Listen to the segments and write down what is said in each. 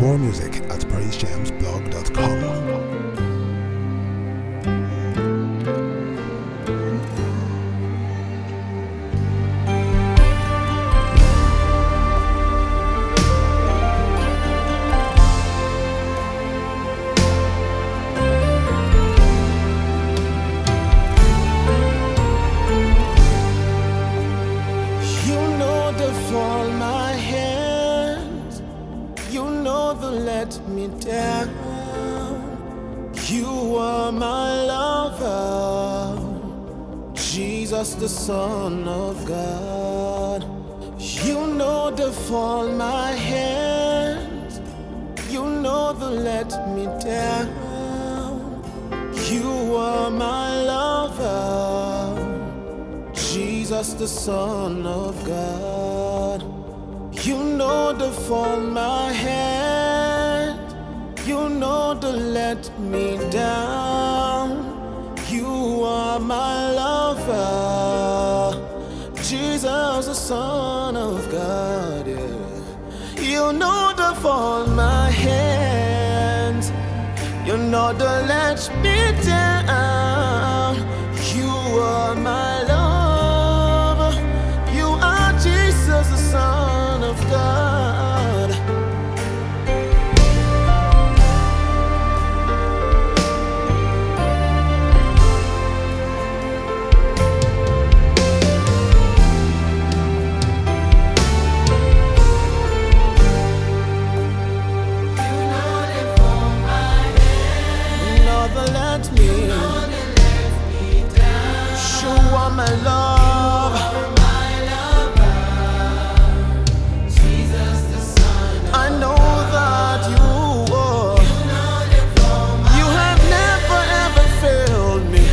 More music at praisejamsblog.com. Hold my hands, you know the let me down. You are my lover, Jesus the Son of God. You know the fall my hands, you know the let me down. You are my lover, Jesus the Son of God. You know the fall my hand, you know the let me down. You are my lover, Jesus the Son of God. Yeah. You know the fall my hand, you know the let me down. You are my lover, you are Jesus the Son of God. My love, Jesus the Son. I know that you are. You have never ever failed me.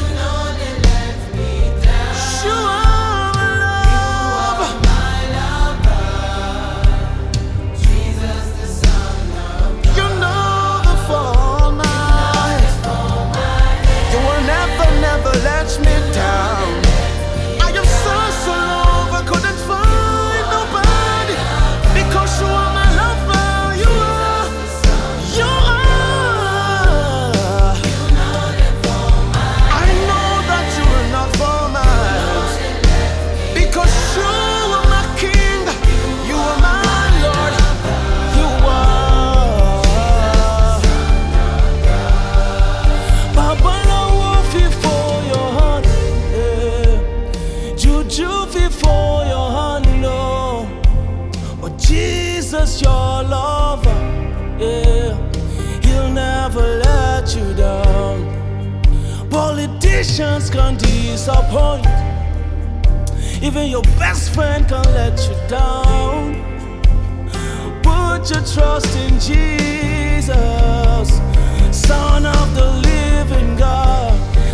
You are my lover, Jesus the Son of God. You know the fall night. You will never, never let me down. Jesus, your lover, yeah, he'll never let you down. Politicians can disappoint, even your best friend can let you down. Put your trust in Jesus, Son of the living God.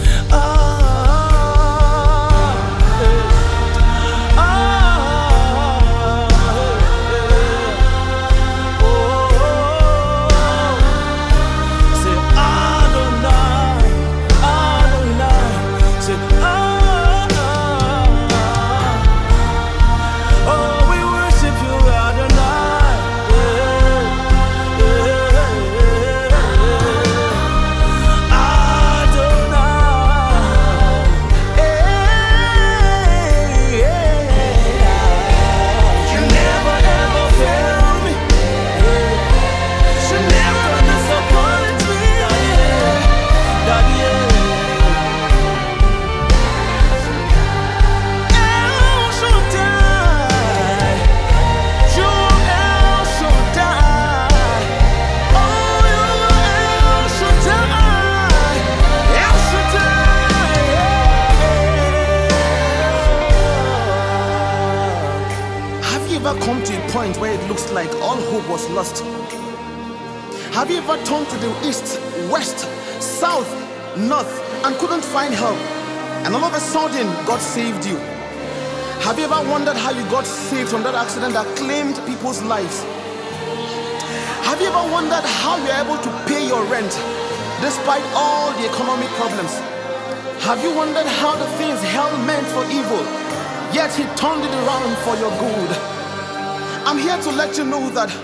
Come to a point where it looks like all hope was lost? Have you ever turned to the east, west, south, north and couldn't find help, and all of a sudden God saved you? Have you ever wondered how you got saved from that accident that claimed people's lives? Have you ever wondered how you're able to pay your rent despite all the economic problems? Have you wondered how the things hell meant for evil, yet he turned it around for your good? I'm here to let you know that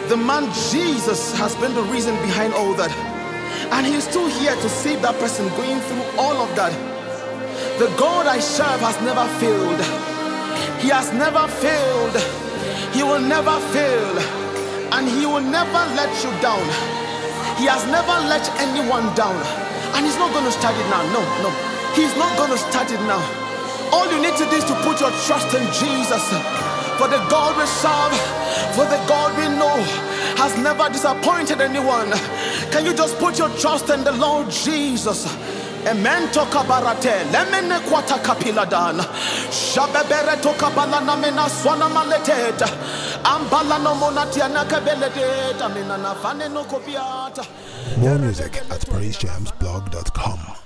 The man Jesus has been the reason behind all that. And he's still here to save that person going through all of that. The God I serve has never failed. He has never failed. He will never fail. And he will never let you down. He has never let anyone down. And he's not going to start it now. No. He's not going to start it now. All you need to do is to put your trust in Jesus. For the God we serve, for the God we know, has never disappointed anyone. Can you just put your trust in the Lord Jesus? Amen. Toka barate lemene kwata kapiladan shabebere toka balana mena swana maleteta ambala no monatiana kabelete amena na fane no kopiata. More music at praisejamsblog.com.